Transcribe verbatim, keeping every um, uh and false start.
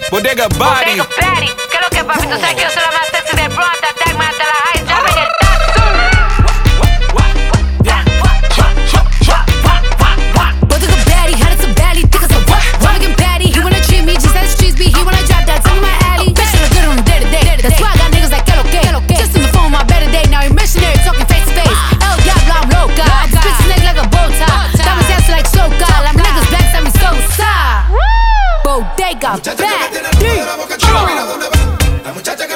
Bodega Body. Bodega Body. ¿Qué es lo que, papi? Tú sabes que yo soy la más sexy del Bronx, Attack, más de la high, ya ven el Bodega Body, how does a baddie think it's a what? Rockin' Patty, he wanna treat me just as streets be. He wanna drop that tongue in my alley. Bitch, I look good on the day to day. That's why I got niggas like que lo que. Just on the phone, my better day. Now he missionary talking face to face. El Diablo, I'm loca. I just bitch this nigga like a bow tie. Diamonds dancing like soca. Las niggas black, send me so sad. Bodega Body. La muchacha